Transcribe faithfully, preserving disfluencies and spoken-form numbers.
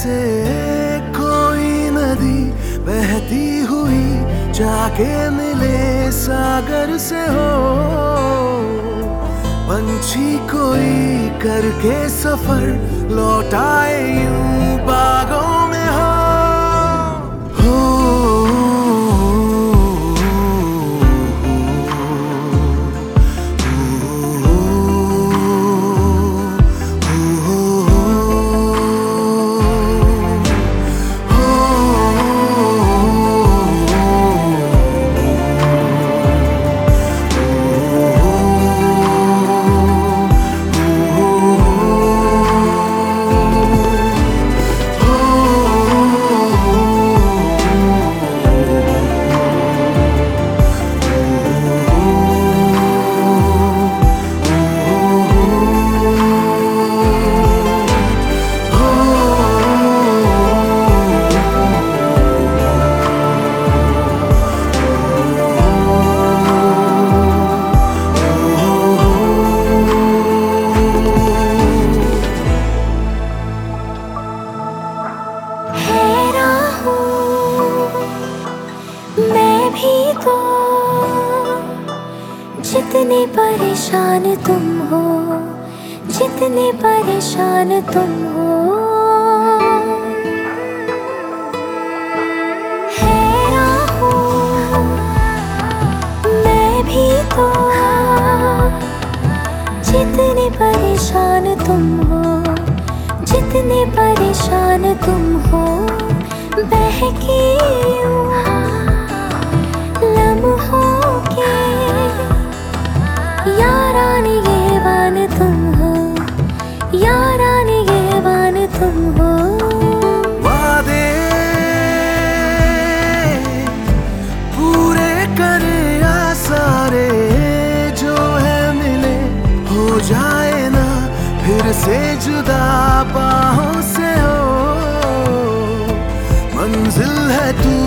जैसे कोई नदी बहती हुई जाके मिले सागर से हो, पंछी कोई करके सफर लौट आए यूं बागों में हो। मैं भी तो जितने परेशान तुम हो, जितने परेशान तुम हो, हैरान हूँ मैं भी तो जितने परेशान तुम हो, जितने परेशान तुम हो, बहकी लम्हों के यारान ये बान तुम हो, यारान ये बान तुम हो। वादे पूरे करे या सारे जो है मिले, हो जाए ना फिर से जुदा बाहों से हो, मंजिल है तू